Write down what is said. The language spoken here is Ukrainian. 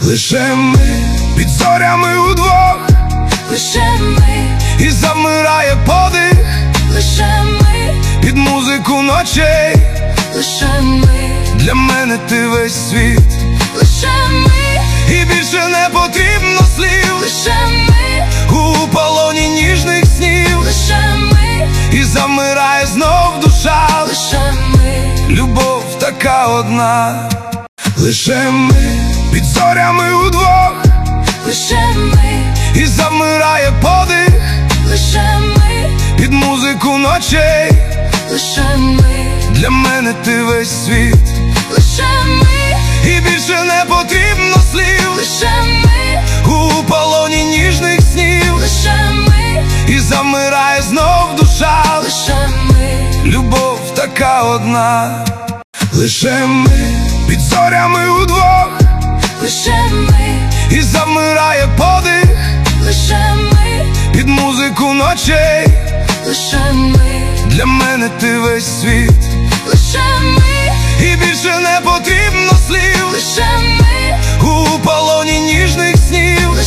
Лише ми під зорями удвох, лише ми, і замирає подих, лише ми, під музику ночей. лише ми, Для мене ти весь світ, лише ми, і більше не потрібно слів. лише ми, У полоні ніжних снів, лише ми, і замирає знов душа. лише ми, Любов така одна. Лише ми під зорями удвох, лише ми, і замирає подих, лише ми, під музику ночей. лише ми, Для мене ти весь світ, лише ми, і більше не потрібно слів. лише ми, У полоні ніжних снів, лише ми, і замирає знов душа. лише ми, Любов така одна. Лише ми під зорями удвох, лише ми, і замирає подих, лише ми, під музику ночей. лише ми, Для мене ти весь світ, лише ми, і більше не потрібно